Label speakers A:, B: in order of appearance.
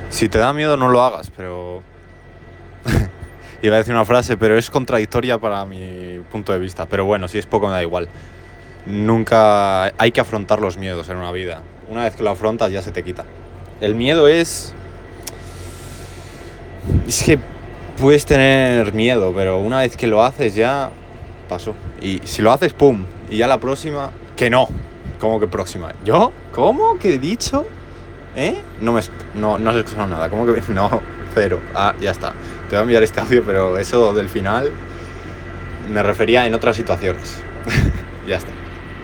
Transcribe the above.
A: Si te da miedo, no lo hagas, pero... Iba a decir una frase, pero es contradictoria para mi punto de vista. Pero bueno, si es poco me da igual. Nunca hay que afrontar los miedos en una vida. Una vez que lo afrontas ya se te quita. El miedo es... Es que puedes tener miedo, pero una vez que lo haces ya pasó. Y si lo haces, ¡pum! Y ya la próxima, que no. ¿Cómo que próxima? ¿Yo? ¿Cómo? ¿Qué he dicho? ¿Eh? No has escuchado nada. ¿Cómo que...? No, cero. Ah, ya está. Te voy a enviar este audio, pero eso del final me refería en otras situaciones. Ya está.